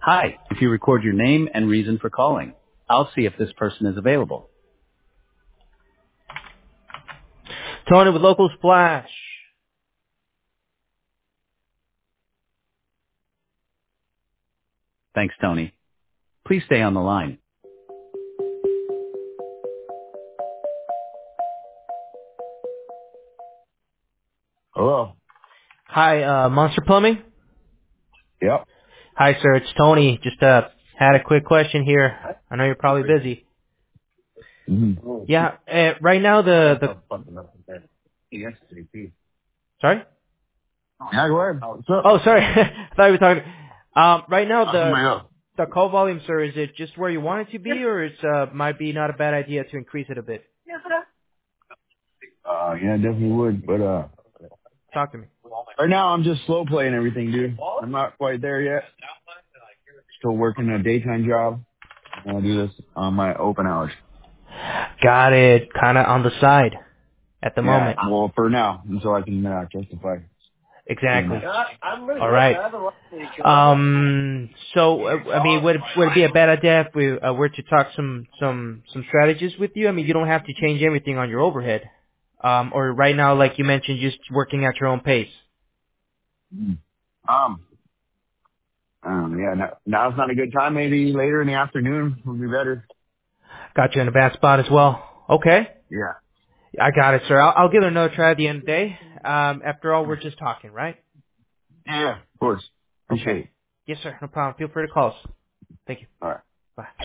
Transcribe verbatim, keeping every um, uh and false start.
Hi, if you record your name and reason for calling, I'll see if this person is available. Tony with Local Splash. Thanks, Tony. Please stay on the line. Hello. Hi, uh, Monster Plumbing. Yep. Hi, sir. It's Tony. Just uh, had a quick question here. I know you're probably busy. Mm-hmm. Yeah. Uh, right now, the the sorry. Yeah, go ahead. What's up? Oh, sorry. I thought you were talking. Um, right now, How's the my up? the call volume, sir, is it just where you want it to be, or it's uh might be not a bad idea to increase it a bit? Uh, yeah, I definitely would, but uh, Talk to me. right now I'm just slow playing everything, dude. I'm not quite there yet. Still working a daytime job. And I do this on my open hours. Got it. Kind of on the side at the Yeah, moment. well, for now, until I can uh, justify doing Exactly. that. All right. Um. So, uh, I mean, would would it be a bad idea if we uh, were to talk some some some strategies with you? I mean, you don't have to change everything on your overhead. Um. Or right now, like you mentioned, just working at your own pace. Mm. Um, um, yeah, now, now's not a good time. Maybe later in the afternoon would be better. Got you in a bad spot as well. Okay. Yeah. I got it, sir. I'll, I'll give it another try at the end of the day. Um. After all, we're just talking, right? Yeah, of course. Appreciate Okay. it. Yes, sir. No problem. Feel free to call us. Thank you. All right. Bye.